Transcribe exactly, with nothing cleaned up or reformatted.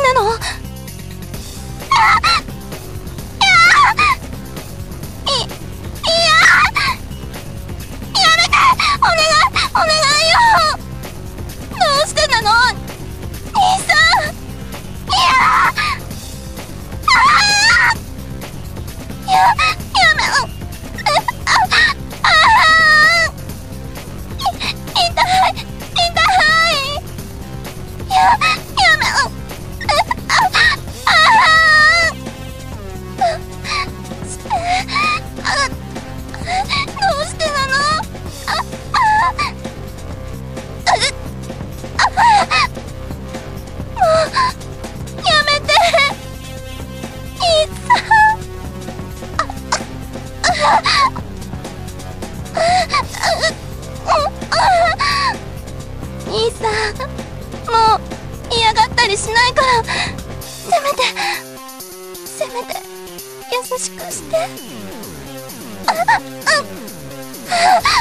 なの？い、いや、やめて！お願い、お願いよ！どうしてなの？兄さん！いやあー！や、やめ、あ、ああー！い、痛い、痛い！や、やめ、あ、あ、ああー！あ、どうしてなの？あ、あ、あ、もうやめて、兄さん。兄さん、もう嫌がったりしないから、せめてせめて優しくして。あ、あ、あ。